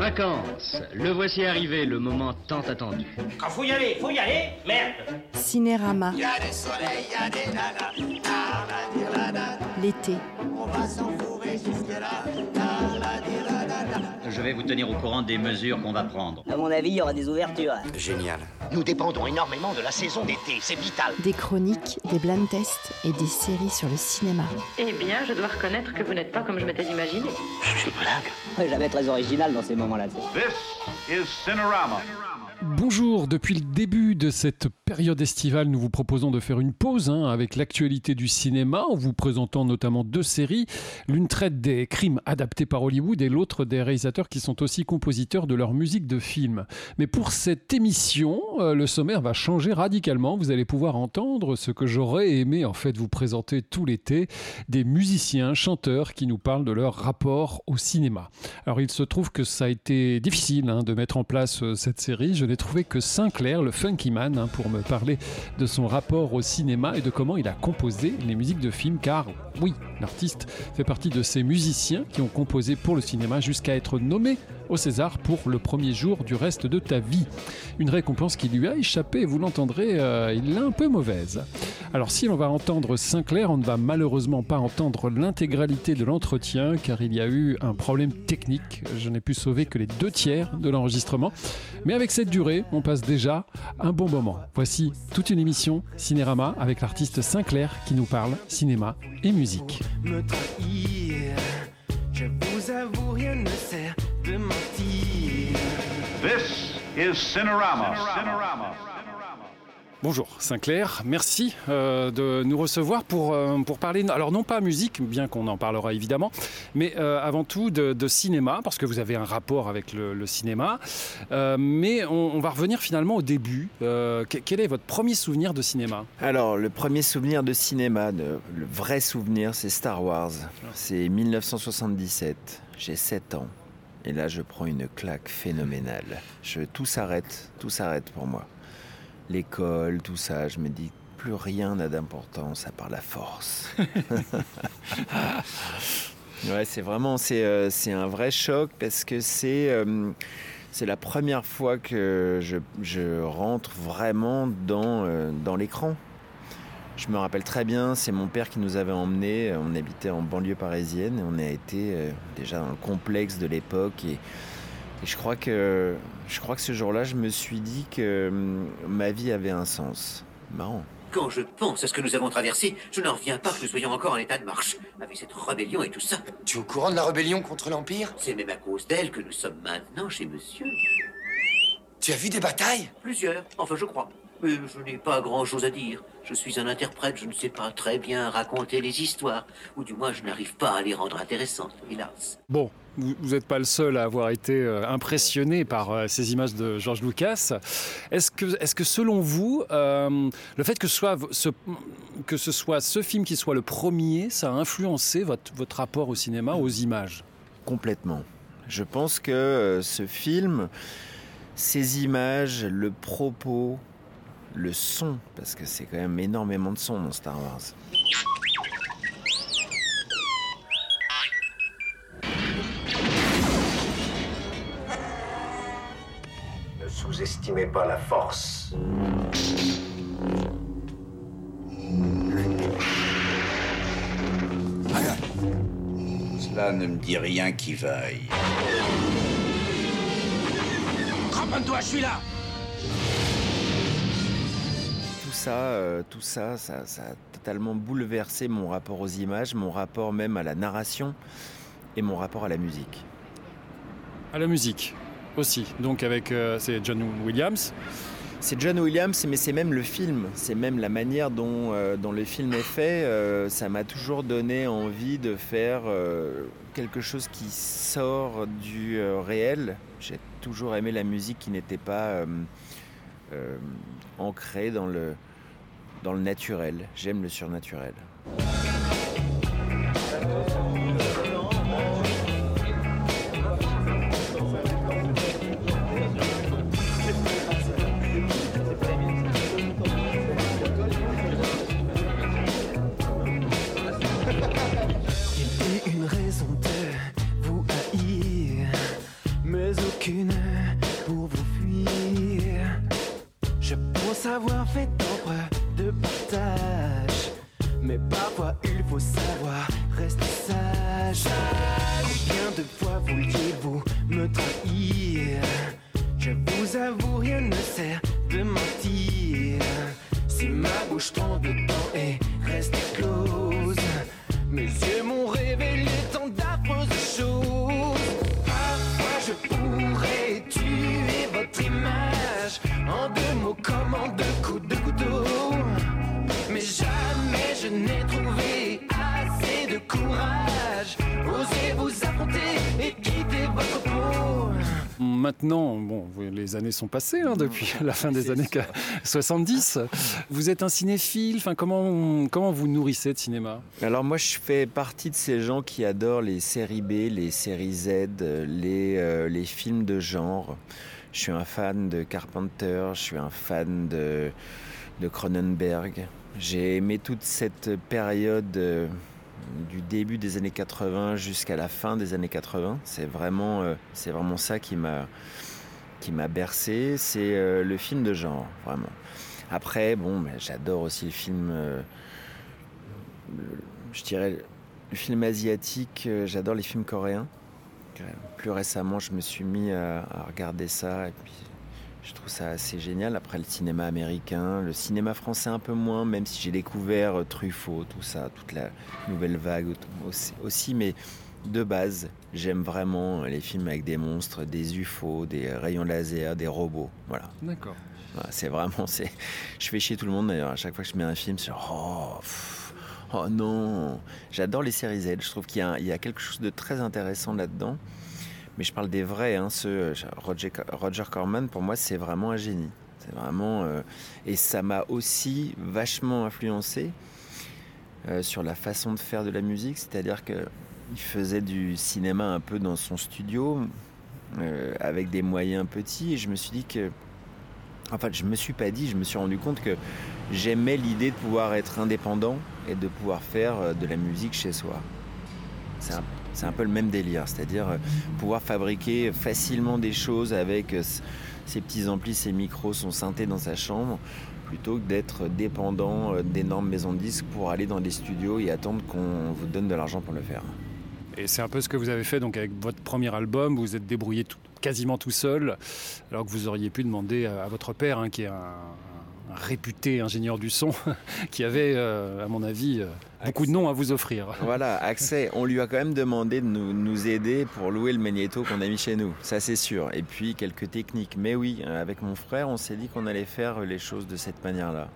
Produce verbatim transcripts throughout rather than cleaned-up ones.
Vacances, le voici arrivé, le moment tant attendu. Quand faut y aller, faut y aller, merde. Cinérama. Y a des soleils, y a des nanas, la la la. L'été. On va s'enfourrer jusque-là, la la. Je vais vous tenir au courant des mesures qu'on va prendre. À mon avis, il y aura des ouvertures. Génial. Nous dépendons énormément de la saison d'été, c'est vital. Des chroniques, des blind tests et des séries sur le cinéma. Eh bien, je dois reconnaître que vous n'êtes pas comme je m'étais imaginé. C'est une blague. Ouais, jamais très original dans ces moments-là. This is Cinerama. Bonjour, depuis le début de cette période estivale, nous vous proposons de faire une pause hein, avec l'actualité du cinéma en vous présentant notamment deux séries. L'une traite des crimes adaptés par Hollywood et l'autre des réalisateurs qui sont aussi compositeurs de leur musique de film. Mais pour cette émission, euh, le sommaire va changer radicalement. Vous allez pouvoir entendre ce que j'aurais aimé en fait vous présenter tout l'été, des musiciens, chanteurs qui nous parlent de leur rapport au cinéma. Alors il se trouve que ça a été difficile hein, de mettre en place euh, cette série. Je n'ai trouvé que Sinclair, le funky man, hein, pour me parler de son rapport au cinéma et de comment il a composé les musiques de films, car oui, l'artiste fait partie de ces musiciens qui ont composé pour le cinéma jusqu'à être nommé au César pour Le premier jour du reste de ta vie. Une récompense qui lui a échappé, et vous l'entendrez, euh, il est un peu mauvaise. Alors si l'on va entendre Sinclair, on ne va malheureusement pas entendre l'intégralité de l'entretien, car il y a eu un problème technique. Je n'ai pu sauver que les deux tiers de l'enregistrement. Mais avec cette durée, on passe déjà un bon moment. Voici toute une émission Cinérama avec l'artiste Sinclair qui nous parle cinéma et musique. Me trahir, je vous avoue, rien ne sert de mentir. This is Cinerama. Cinerama. Bonjour Sinclair, merci euh, de nous recevoir pour, euh, pour parler, alors non pas musique, bien qu'on en parlera évidemment, mais euh, avant tout de, de cinéma, parce que vous avez un rapport avec le, le cinéma, euh, mais on, on va revenir finalement au début. Euh, quel est votre premier souvenir de cinéma ? Alors, le premier souvenir de cinéma, de, le vrai souvenir, c'est Star Wars. C'est dix-neuf cent soixante-dix-sept, j'ai sept ans, et là je prends une claque phénoménale. Je, tout s'arrête, tout s'arrête pour moi. L'école, tout ça, je me dis plus rien n'a d'importance à part la force. Ouais, c'est vraiment c'est euh, c'est un vrai choc parce que c'est euh, c'est la première fois que je je rentre vraiment dans euh, dans l'écran. Je me rappelle très bien, c'est mon père qui nous avait emmenés. On habitait en banlieue parisienne et on a été euh, déjà dans le complexe de l'époque et Et je crois que je crois que ce jour-là, je me suis dit que hum, ma vie avait un sens. Marrant. Quand je pense à ce que nous avons traversé, je n'en reviens pas que nous soyons encore en état de marche, avec cette rébellion et tout ça. Tu es au courant de la rébellion contre l'Empire ? C'est même à cause d'elle que nous sommes maintenant chez monsieur. Tu as vu des batailles ? Plusieurs, enfin je crois. Mais je n'ai pas grand-chose à dire. Je suis un interprète, je ne sais pas très bien raconter les histoires. Ou du moins, je n'arrive pas à les rendre intéressantes, hélas. Bon, vous n'êtes pas le seul à avoir été euh, impressionné par euh, ces images de George Lucas. Est-ce que, est-ce que selon vous, euh, le fait que ce, soit ce, que ce soit ce film qui soit le premier, ça a influencé votre, votre rapport au cinéma, aux images ? Complètement. Je pense que euh, ce film, ces images, le propos, le son, parce que c'est quand même énormément de son dans Star Wars. Ne sous-estimez pas la force. Cela ne me dit rien qui vaille. Cramponne-toi, je suis là. Tout ça, euh, tout ça, ça, ça a totalement bouleversé mon rapport aux images, mon rapport même à la narration et mon rapport à la musique. À la musique aussi, donc avec euh, c'est John Williams. C'est John Williams, mais c'est même le film, c'est même la manière dont, euh, dont le film est fait. Euh, ça m'a toujours donné envie de faire euh, quelque chose qui sort du euh, réel. J'ai toujours aimé la musique qui n'était pas euh, euh, ancrée dans le, dans le naturel. J'aime le surnaturel. Une raison de vous haïr, mais aucune pour vous fuir. Je pense avoir fait tant preuve de partage, mais parfois il faut savoir rester sage. Combien de fois vouliez-vous me trahir? Je vous avoue, rien ne sert de mentir. Si ma bouche tremble tant et reste close, mes yeux m'ont révélé tant d'affreuses choses. Parfois je pourrais tuer votre image en deux mots comme en deux coups de couteau, mais jamais je n'ai trouvé assez de courage. Osez vous affronter et quitter votre peau. Maintenant, bon, les années sont passées hein, depuis la fin des années soixante-dix. Vous êtes un cinéphile, enfin, comment, comment vous nourrissez de cinéma? Alors moi, je fais partie de ces gens qui adorent les séries B, les séries Z, les, euh, les films de genre. Je suis un fan de Carpenter, je suis un fan de, de Cronenberg. J'ai aimé toute cette période euh, du début des années quatre-vingts jusqu'à la fin des années quatre-vingts. C'est vraiment, euh, c'est vraiment ça qui m'a, qui m'a bercé. C'est euh, le film de genre, vraiment. Après, bon, mais j'adore aussi le film, euh, le, je dirais, le film asiatique. Euh, j'adore les films coréens. Plus récemment, je me suis mis à, à regarder ça et puis je trouve ça assez génial. Après, le cinéma américain, le cinéma français un peu moins, même si j'ai découvert Truffaut, tout ça, toute la nouvelle vague aussi, aussi. Mais de base, j'aime vraiment les films avec des monstres, des U F O, des rayons laser, des robots. Voilà. D'accord. Voilà, c'est vraiment... C'est... Je fais chier tout le monde d'ailleurs. À chaque fois que je mets un film, c'est genre... Oh, pff, oh non. J'adore les séries Z. Je trouve qu'il y a, il y a quelque chose de très intéressant là-dedans. Mais je parle des vrais, hein, ceux, Roger, Roger Corman, pour moi, c'est vraiment un génie. C'est vraiment, euh, et ça m'a aussi vachement influencé euh, sur la façon de faire de la musique. C'est-à-dire qu'il faisait du cinéma un peu dans son studio, euh, avec des moyens petits. Et je me suis dit que... Enfin, je me suis pas dit, je me suis rendu compte que j'aimais l'idée de pouvoir être indépendant et de pouvoir faire de la musique chez soi. C'est un, c'est un peu le même délire, c'est-à-dire pouvoir fabriquer facilement des choses avec ses petits amplis, ses micros, son synthé dans sa chambre, plutôt que d'être dépendant d'énormes maisons de disques pour aller dans des studios et attendre qu'on vous donne de l'argent pour le faire. Et c'est un peu ce que vous avez fait donc avec votre premier album, vous vous êtes débrouillé tout, quasiment tout seul, alors que vous auriez pu demander à, à votre père, hein, qui est un, un réputé ingénieur du son, qui avait, euh, à mon avis, euh, beaucoup de noms à vous offrir. Voilà, accès. On lui a quand même demandé de nous, nous aider pour louer le magnéto qu'on a mis chez nous, ça c'est sûr. Et puis quelques techniques. Mais oui, avec mon frère, on s'est dit qu'on allait faire les choses de cette manière-là.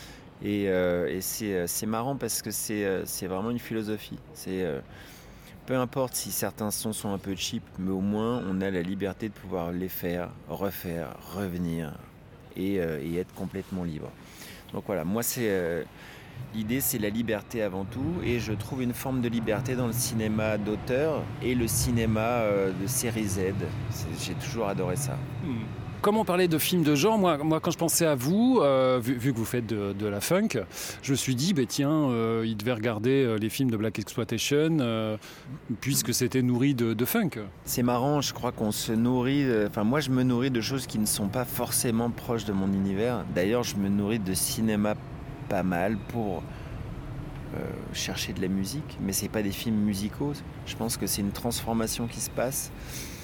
Et, euh, et c'est, c'est marrant parce que c'est, c'est vraiment une philosophie. C'est... Euh, Peu importe si certains sons sont un peu cheap, mais au moins on a la liberté de pouvoir les faire, refaire, revenir et, euh, et être complètement libre. Donc voilà, moi c'est euh, l'idée, c'est la liberté avant tout, et je trouve une forme de liberté dans le cinéma d'auteur et le cinéma euh, de série Z. C'est, j'ai toujours adoré ça. Mmh. Comment parler de films de genre? Moi, moi, quand je pensais à vous, euh, vu, vu que vous faites de, de la funk, je me suis dit, bah, tiens, euh, il devait regarder euh, les films de Black Exploitation, euh, puisque c'était nourri de, de funk. C'est marrant, je crois qu'on se nourrit... Enfin, moi, je me nourris de choses qui ne sont pas forcément proches de mon univers. D'ailleurs, je me nourris de cinéma pas mal pour euh, chercher de la musique, mais c'est pas des films musicaux. Je pense que c'est une transformation qui se passe.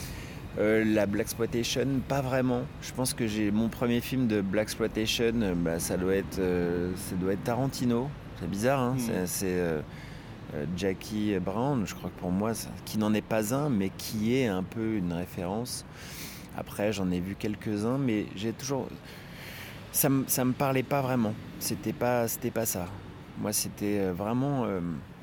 Euh, la Blaxploitation, pas vraiment. Je pense que j'ai mon premier film de Blaxploitation, euh, bah, ça doit être, euh, ça doit être Tarantino. C'est bizarre, hein. Mmh. C'est, c'est euh, euh, Jackie Brown. Je crois que pour moi, ça, qui n'en est pas un, mais qui est un peu une référence. Après, j'en ai vu quelques-uns, mais j'ai toujours, ça me, ça me parlait pas vraiment. C'était pas, c'était pas ça. Moi, c'était vraiment euh,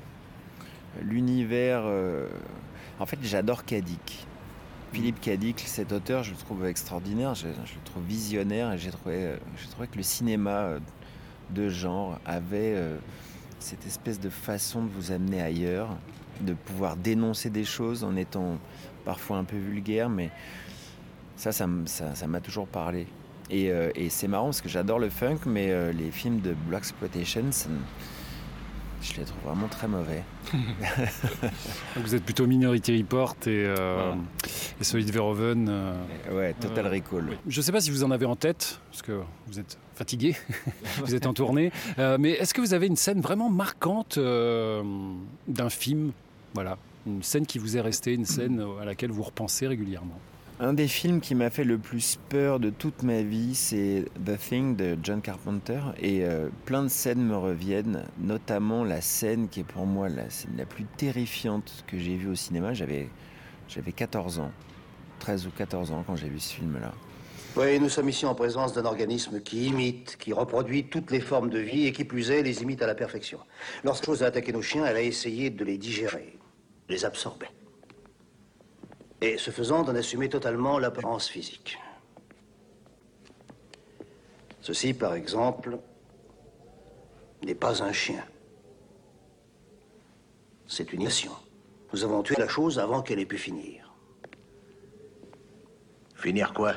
l'univers. Euh... En fait, j'adore Cadic. Philippe Cadic, cet auteur, je le trouve extraordinaire, je, je le trouve visionnaire, et j'ai trouvé, j'ai trouvé que le cinéma de genre avait euh, cette espèce de façon de vous amener ailleurs, de pouvoir dénoncer des choses en étant parfois un peu vulgaire, mais ça, ça, ça, ça m'a toujours parlé. Et, euh, et c'est marrant parce que j'adore le funk, mais euh, les films de Blaxploitation, ça, Je les trouve vraiment très mauvais. Vous êtes plutôt Minority Report et, euh, voilà. et Solid Verhoeven. Euh, ouais, Total euh, Recall. Oui. Je ne sais pas si vous en avez en tête, parce que vous êtes fatigué, vous êtes en tournée, euh, mais est-ce que vous avez une scène vraiment marquante euh, d'un film, voilà, une scène qui vous est restée, une scène à laquelle vous repensez régulièrement? Un des films qui m'a fait le plus peur de toute ma vie, c'est The Thing de John Carpenter. Et euh, plein de scènes me reviennent, notamment la scène qui est pour moi la scène la plus terrifiante que j'ai vue au cinéma. J'avais, j'avais quatorze ans, treize ou quatorze ans quand j'ai vu ce film-là. Oui, nous sommes ici en présence d'un organisme qui imite, qui reproduit toutes les formes de vie et qui plus est, les imite à la perfection. Lorsque chose a attaqué nos chiens, elle a essayé de les digérer, de les absorber. Et ce faisant, d'en assumer totalement l'apparence physique. Ceci, par exemple, n'est pas un chien. C'est une nation. Nous avons tué la chose avant qu'elle ait pu finir. Finir quoi?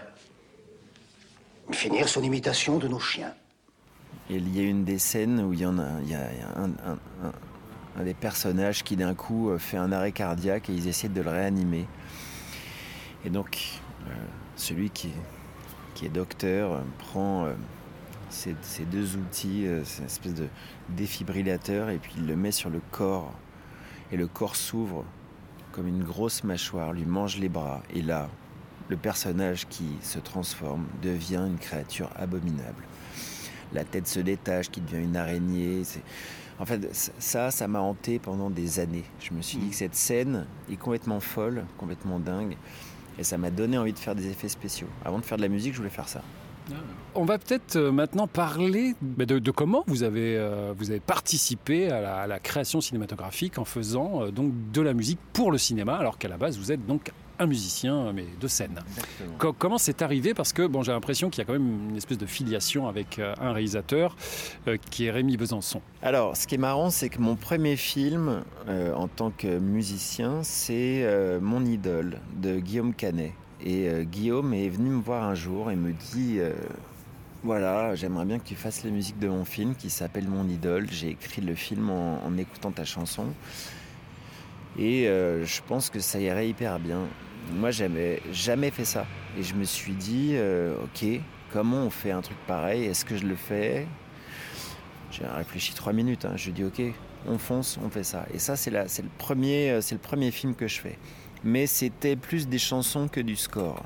Finir son imitation de nos chiens. Et il y a une des scènes où il y en a, il y a un, un, un, un des personnages qui d'un coup fait un arrêt cardiaque et ils essaient de le réanimer. Et donc, euh, celui qui, qui est docteur euh, prend euh, ces, ces deux outils, euh, c'est une espèce de défibrillateur, et puis il le met sur le corps. Et le corps s'ouvre comme une grosse mâchoire, lui mange les bras. Et là, le personnage qui se transforme devient une créature abominable. La tête se détache, qui devient une araignée. C'est... En fait, ça, ça m'a hanté pendant des années. Je me suis dit que cette scène est complètement folle, complètement dingue. Et ça m'a donné envie de faire des effets spéciaux. Avant de faire de la musique, je voulais faire ça. On va peut-être maintenant parler de, de comment vous avez, euh, vous avez participé à la, à la création cinématographique en faisant euh, donc de la musique pour le cinéma, alors qu'à la base, vous êtes donc un musicien, mais de scène. Co- comment c'est arrivé? Parce que bon, j'ai l'impression qu'il y a quand même une espèce de filiation avec euh, un réalisateur euh, qui est Rémi Besançon. Alors, ce qui est marrant, c'est que mon premier film euh, en tant que musicien, c'est euh, Mon idole de Guillaume Canet. Et euh, Guillaume est venu me voir un jour et me dit euh, voilà, j'aimerais bien que tu fasses la musique de mon film qui s'appelle Mon idole. J'ai écrit le film en, en écoutant ta chanson. Et euh, je pense que ça irait hyper bien. Moi, j'avais jamais fait ça. Et je me suis dit, euh, ok, comment on fait un truc pareil? Est-ce que je le fais? J'ai réfléchi trois minutes. Hein. Je lui ai dit, ok, on fonce, on fait ça. Et ça, c'est, la, c'est, le premier, c'est le premier film que je fais. Mais c'était plus des chansons que du score.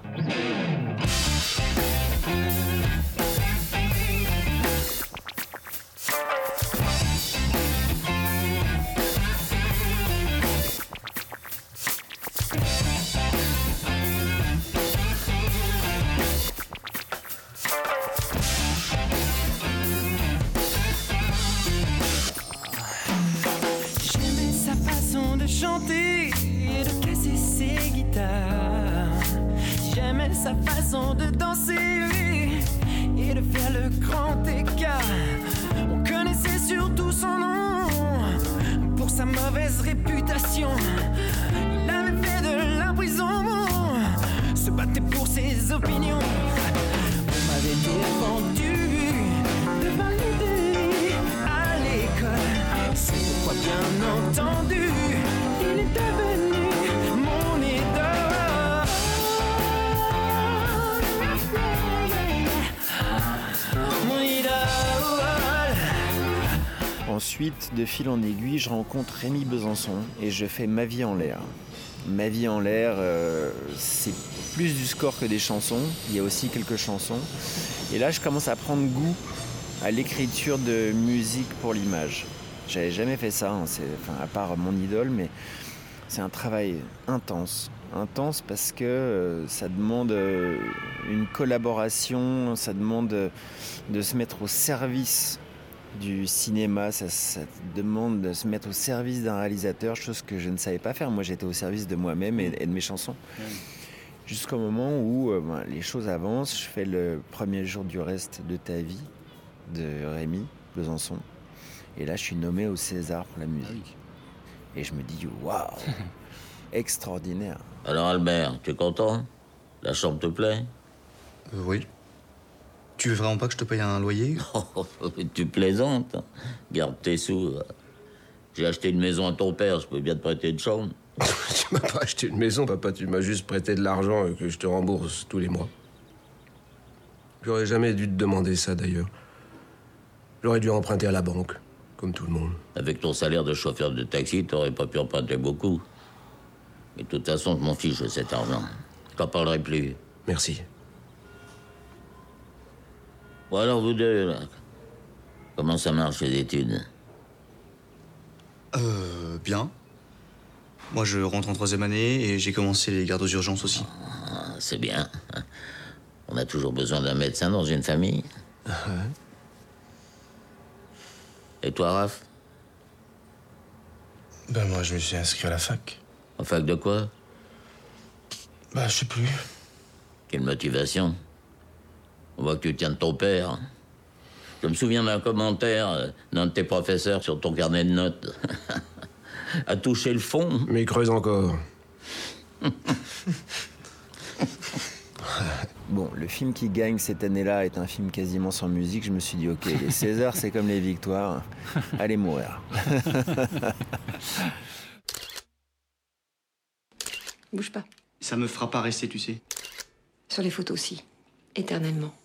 Chanter et de casser ses guitares. J'aimais sa façon de danser et de faire le grand écart. On connaissait surtout son nom pour sa mauvaise réputation. Il avait fait de la prison, se battait pour ses opinions. On m'avait défendu devant l'idée à l'école. C'est pourquoi bien entendu il est devenu mon idole. Mon idole. Ensuite, de fil en aiguille, je rencontre Rémi Besançon et je fais Ma vie en l'air. Ma vie en l'air, euh, c'est plus du score que des chansons. Il y a aussi quelques chansons. Et là, je commence à prendre goût à l'écriture de musique pour l'image. J'avais jamais fait ça, hein, c'est, enfin, à part Mon idole, mais c'est un travail intense. Intense parce que euh, ça demande euh, une collaboration, ça demande euh, de se mettre au service du cinéma, ça, ça demande de se mettre au service d'un réalisateur, chose que je ne savais pas faire. Moi, j'étais au service de moi-même et, et de mes chansons. Mmh. Jusqu'au moment où euh, ben, les choses avancent, je fais le premier jour du reste de ta vie de Rémi Besançon. Et là, je suis nommé au César pour la musique. Et je me dis, waouh, extraordinaire. Alors Albert, tu es content? La chambre te plaît? euh, Oui. Tu veux vraiment pas que je te paye un loyer? Tu plaisantes. Garde tes sous. J'ai acheté une maison à ton père, je peux bien te prêter une chambre. Tu m'as pas acheté une maison, papa, tu m'as juste prêté de l'argent et que je te rembourse tous les mois. J'aurais jamais dû te demander ça, d'ailleurs. J'aurais dû emprunter à la banque, comme tout le monde. Avec ton salaire de chauffeur de taxi, t'aurais pas pu emprunter beaucoup. Mais de toute façon, je m'en fiche de cet argent. Je t'en parlerai plus. Merci. Bon, alors vous deux, là, comment ça marche, les études? Euh, bien. Moi, je rentre en troisième année et j'ai commencé les gardes aux urgences aussi. Ah, c'est bien. On a toujours besoin d'un médecin dans une famille. Ouais. Et toi, Raph? Ben, moi, je me suis inscrit à la fac. En fac de quoi? Bah, je sais plus. Quelle motivation? On voit que tu tiens de ton père. Je me souviens d'un commentaire d'un de tes professeurs sur ton carnet de notes. À toucher le fond. Mais creuse encore. Bon, le film qui gagne cette année-là est un film quasiment sans musique. Je me suis dit, ok, les Césars, c'est comme les victoires. Allez mourir. Bouge pas. Ça me fera pas rester, tu sais. Sur les photos aussi. Éternellement.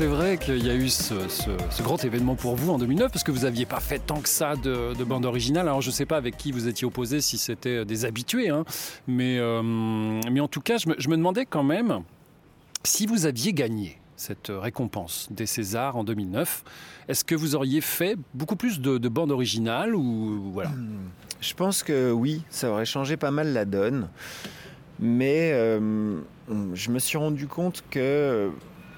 c'est vrai qu'il y a eu ce, ce, ce grand événement pour vous en deux mille neuf, parce que vous n'aviez pas fait tant que ça de, de bande originale. Alors je ne sais pas avec qui vous étiez opposé, si c'était des habitués, hein. mais, euh, mais en tout cas, je me, je me demandais quand même si vous aviez gagné cette récompense des Césars en deux mille neuf, est-ce que vous auriez fait beaucoup plus de, de bandes originales ou voilà? Je pense que oui, ça aurait changé pas mal la donne. Mais euh, je me suis rendu compte que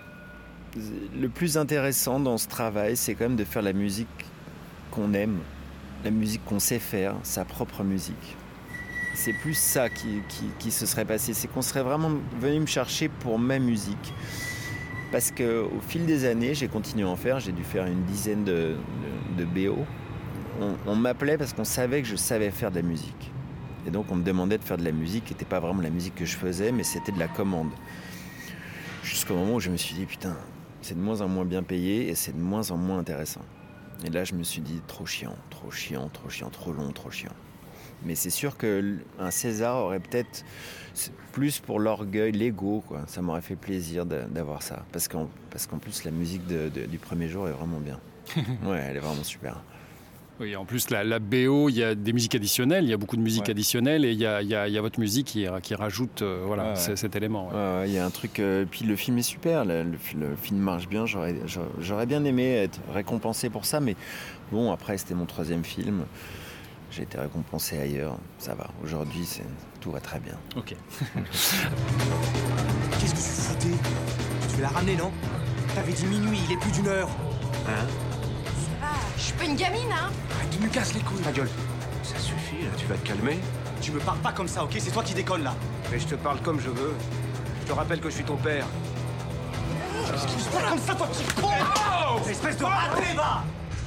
le plus intéressant dans ce travail, c'est quand même de faire la musique qu'on aime, la musique qu'on sait faire, sa propre musique. C'est plus ça qui, qui, qui se serait passé, c'est qu'on serait vraiment venu me chercher pour ma musique. Parce qu'au fil des années, j'ai continué à en faire, j'ai dû faire une dizaine de, de, de B O. On, on m'appelait parce qu'on savait que je savais faire de la musique. Et donc on me demandait de faire de la musique qui n'était pas vraiment la musique que je faisais, mais c'était de la commande. Jusqu'au moment où je me suis dit, putain, c'est de moins en moins bien payé et c'est de moins en moins intéressant. Et là, je me suis dit, trop chiant, trop chiant, trop chiant, trop long, trop chiant. Mais c'est sûr qu'un César aurait peut-être plus pour l'orgueil, l'ego, quoi. Ça m'aurait fait plaisir d'avoir ça. Parce qu'en, parce qu'en plus, la musique de, de, du premier jour est vraiment bien. Ouais, elle est vraiment super. Oui, en plus, la, la B O, il y a des musiques additionnelles, il y a beaucoup de musiques ouais. additionnelles et il y a, il y a, il y a votre musique qui, qui rajoute euh, voilà, ouais, ouais. cet élément. Ouais. Ouais, ouais, il y a un truc. Euh, puis le film est super, le, le, le film marche bien. J'aurais, j'aurais bien aimé être récompensé pour ça, mais bon, après, c'était mon troisième film. J'ai été récompensé ailleurs, ça va. Aujourd'hui, c'est, tout va très bien. Ok. Qu'est-ce que tu foutais? Tu veux la ramener, non? T'avais dit minuit, il est plus d'une heure. Hein? Je suis pas une gamine, hein? Arrête, tu me casses les couilles, ma gueule. Ça suffit, là, tu vas te calmer. Tu me parles pas comme ça, ok? C'est toi qui déconnes, là. Mais je te parle comme je veux. Je te rappelle que je suis ton père. Qu'est-ce qui se passe comme ça, toi, petit con? Oh, espèce de raté, va!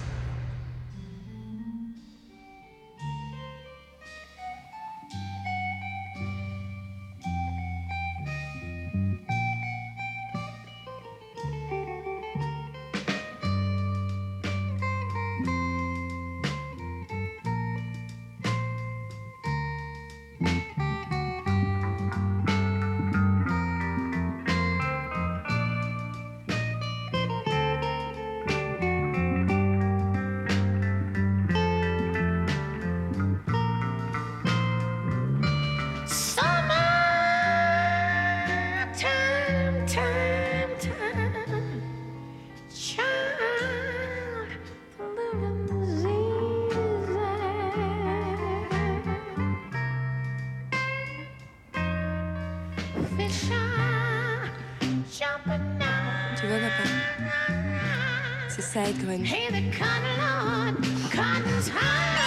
Tu vois, papa, c'est ça être grunge. Hey, the cotton lord, cotton's high.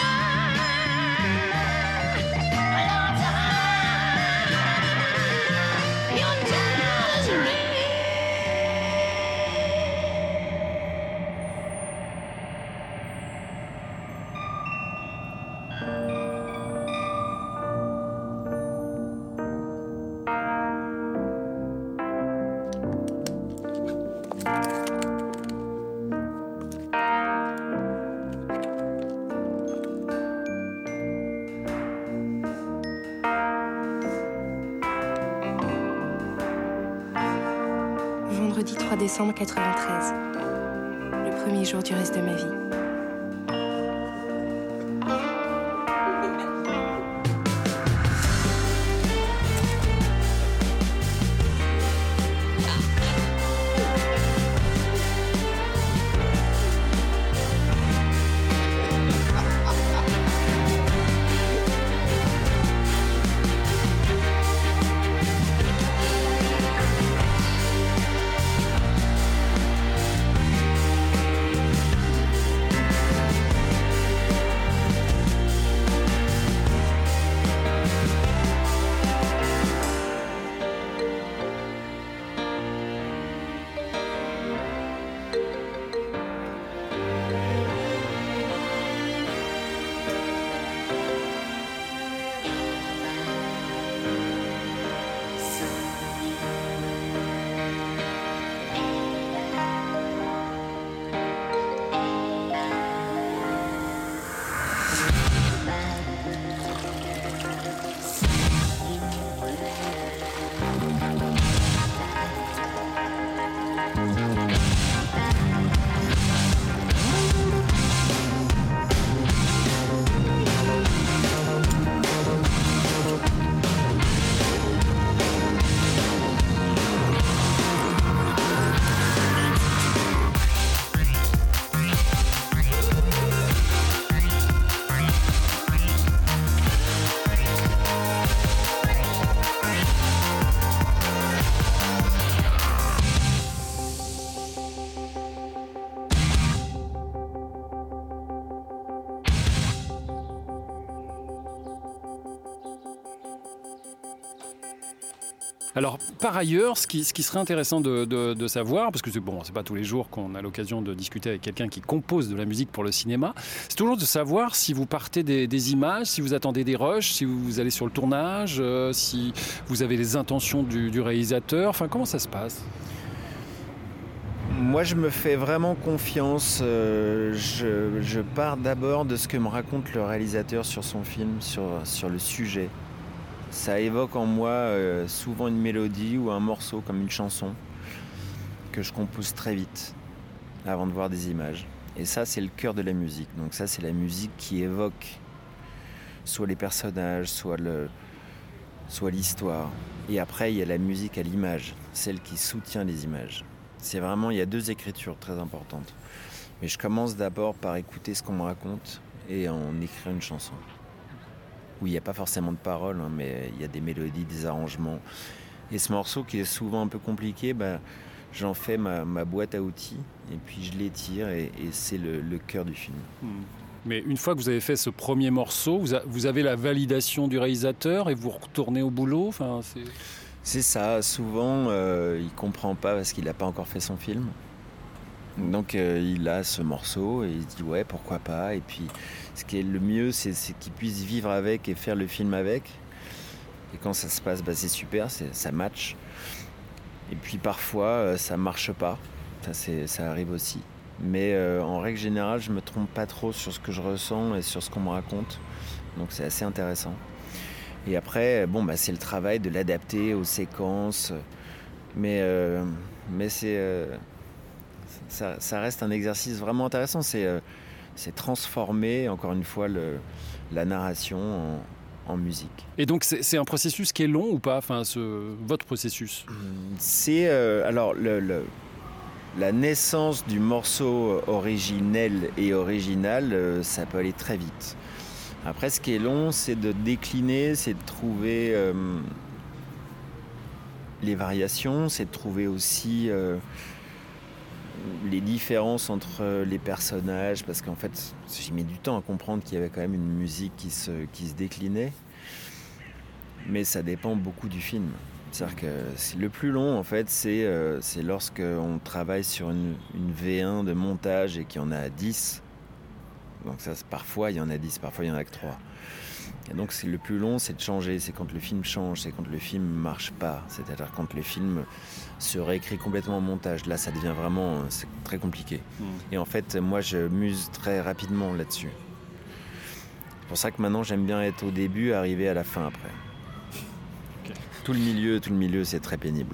Lord's high. Your dad's ring. Vendredi trois décembre quatre-vingt-treize. Le premier jour du reste de ma vie. Alors, par ailleurs, ce qui, ce qui serait intéressant de, de, de savoir, parce que c'est bon, c'est pas tous les jours qu'on a l'occasion de discuter avec quelqu'un qui compose de la musique pour le cinéma, c'est toujours de savoir si vous partez des, des images, si vous attendez des rushs, si vous allez sur le tournage, euh, si vous avez les intentions du, du réalisateur. Enfin, comment ça se passe ? Moi, je me fais vraiment confiance. Euh, je, je pars d'abord de ce que me raconte le réalisateur sur son film, sur, sur le sujet. Ça évoque en moi euh, souvent une mélodie ou un morceau comme une chanson que je compose très vite avant de voir des images. Et ça, c'est le cœur de la musique. Donc ça, c'est la musique qui évoque soit les personnages, soit, le, soit l'histoire. Et après, il y a la musique à l'image, celle qui soutient les images. C'est vraiment, il y a deux écritures très importantes. Mais je commence d'abord par écouter ce qu'on me raconte et en écrire une chanson. Où il n'y a pas forcément de paroles, hein, mais il y a des mélodies, des arrangements. Et ce morceau qui est souvent un peu compliqué, bah, j'en fais ma, ma boîte à outils et puis je l'étire et, et c'est le, le cœur du film. Mmh. Mais une fois que vous avez fait ce premier morceau, vous, a, vous avez la validation du réalisateur et vous retournez au boulot, enfin, c'est... C'est ça, souvent euh, il comprend pas parce qu'il n'a pas encore fait son film. Donc euh, il a ce morceau et il se dit ouais, pourquoi pas. Et puis ce qui est le mieux, c'est, c'est qu'il puisse vivre avec et faire le film avec. Et quand ça se passe, bah, c'est super, c'est, ça match. Et puis parfois euh, ça marche pas, ça, c'est, ça arrive aussi. Mais euh, en règle générale, je me trompe pas trop sur ce que je ressens et sur ce qu'on me raconte. Donc c'est assez intéressant. Et après, bon, bah, c'est le travail de l'adapter aux séquences. Mais, euh, mais c'est, euh, ça, ça reste un exercice vraiment intéressant. C'est, euh, c'est transformer, encore une fois, le, la narration en, en musique. Et donc, c'est, c'est un processus qui est long ou pas, enfin, ce, votre processus ? C'est... Euh, alors, le, le, la naissance du morceau originel et original, euh, ça peut aller très vite. Après, ce qui est long, c'est de décliner, c'est de trouver euh, les variations, c'est de trouver aussi euh, les différences entre les personnages, parce qu'en fait, j'ai mis du temps à comprendre qu'il y avait quand même une musique qui se, qui se déclinait, mais ça dépend beaucoup du film. C'est-à-dire que c'est le plus long, en fait, c'est, euh, c'est lorsqu'on travaille sur une, une V un de montage et qu'il y en a dix. Donc ça, parfois il y en a dix, parfois il y en a que trois. Et donc c'est le plus long, c'est de changer, c'est quand le film change, c'est quand le film marche pas, c'est-à-dire quand le film se réécrit complètement en montage. Là, ça devient vraiment, c'est très compliqué. Mmh. Et en fait, moi, je muse très rapidement là-dessus. C'est pour ça que maintenant, j'aime bien être au début, arriver à la fin après. Okay. Tout le milieu, tout le milieu, c'est très pénible.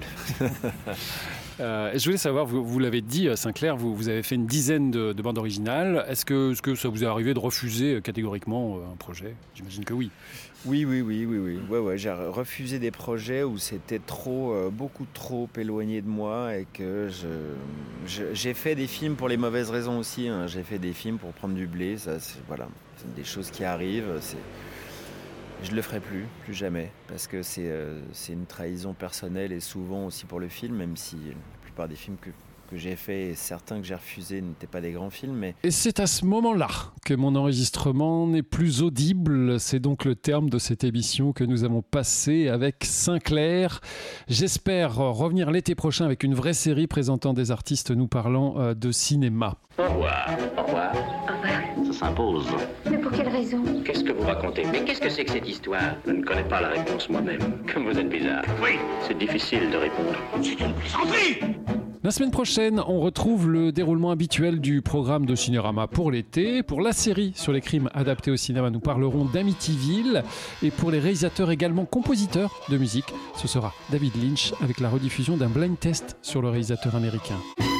Euh, je voulais savoir, vous, vous l'avez dit, Sinclair, vous, vous avez fait une dizaine de, de bandes originales. Est-ce que, est-ce que ça vous est arrivé de refuser catégoriquement un projet ? J'imagine que oui. Oui, oui, oui, oui, oui. Ouais, ouais, j'ai refusé des projets où c'était trop, euh, beaucoup trop éloigné de moi et que je, je, j'ai fait des films pour les mauvaises raisons aussi. Hein. J'ai fait des films pour prendre du blé. Ça, c'est, voilà, c'est des choses qui arrivent. C'est... Je ne le ferai plus, plus jamais, parce que c'est, euh, c'est une trahison personnelle et souvent aussi pour le film, même si la plupart des films que, que j'ai faits et certains que j'ai refusés n'étaient pas des grands films. Mais... Et c'est à ce moment-là que mon enregistrement n'est plus audible. C'est donc le terme de cette émission que nous avons passée avec Sinclair. J'espère revenir l'été prochain avec une vraie série présentant des artistes nous parlant euh, de cinéma. Au revoir. Au revoir. Au revoir. Ça s'impose. Mais pour quelle raison ? Qu'est-ce que vous racontez ? Mais qu'est-ce que c'est que cette histoire ? Je ne connais pas la réponse moi-même. Comme vous êtes bizarre. Oui, c'est difficile de répondre. C'est une plaisanterie ! La semaine prochaine, on retrouve le déroulement habituel du programme de Cinérama pour l'été. Pour la série sur les crimes adaptés au cinéma, nous parlerons d'Amityville. Et pour les réalisateurs également compositeurs de musique, ce sera David Lynch avec la rediffusion d'un blind test sur le réalisateur américain.